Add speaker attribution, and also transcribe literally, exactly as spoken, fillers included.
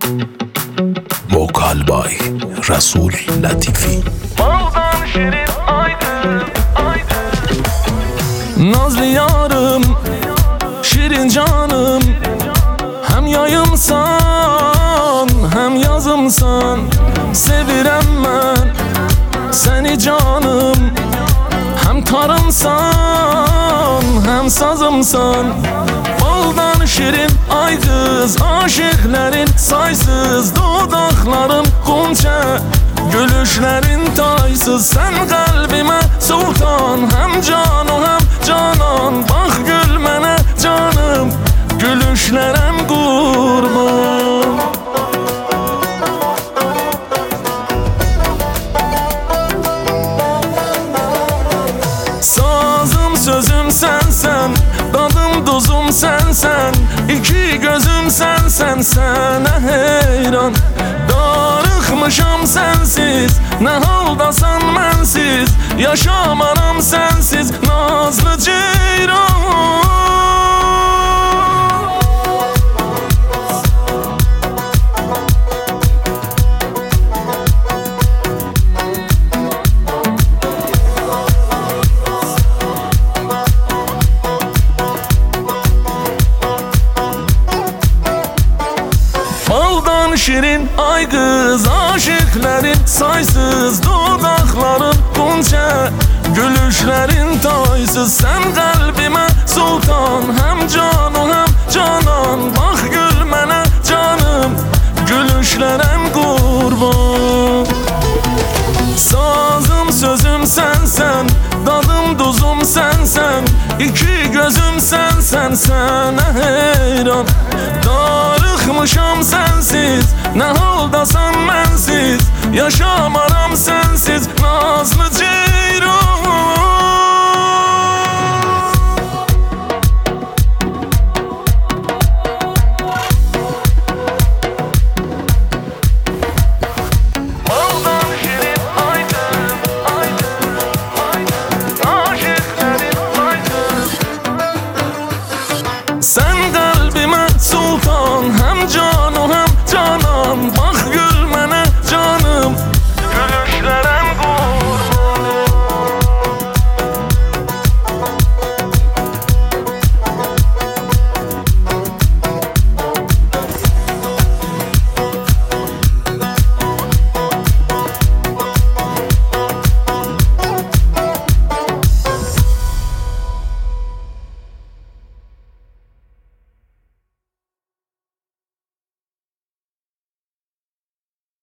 Speaker 1: Vokal Bay Resul Latifi.
Speaker 2: Baldan şirin aydın, aydın.
Speaker 3: Nazlı yarım, şirin canım, hem yayımsan hem yazımsan. Sevirem ben seni canım, hem tarımsan hem sazımsan. Baldan şirin ay kız, aşıkların saysız. Dudakların gonca, gülüşlerin taysız. Sen kalbime sultan, hem canım hem canan. Bak gülmene canım, gülüşlerem kurban. Sazım sözüm sensen, dadım duzum sensen. İki gözüm sensen, sana heyran. Darıkmışam sensiz, ne haldasan mensiz. Yaşamanam sensiz, nazlı ceyran. Baldan şirin ay kız, aşıkların saysız. Dudakların gonca, gülüşlerin taysız. Sen kalbime sultan, hem canım hem canan. Bak gülmene canım, gülüşlerem kurban. Sazım sözüm sensen, dadım duzum sensen. İki gözüm sensen, sana heyran. Darıkmışam sensiz, ne haldasan mensiz. Yaşamaram sensiz.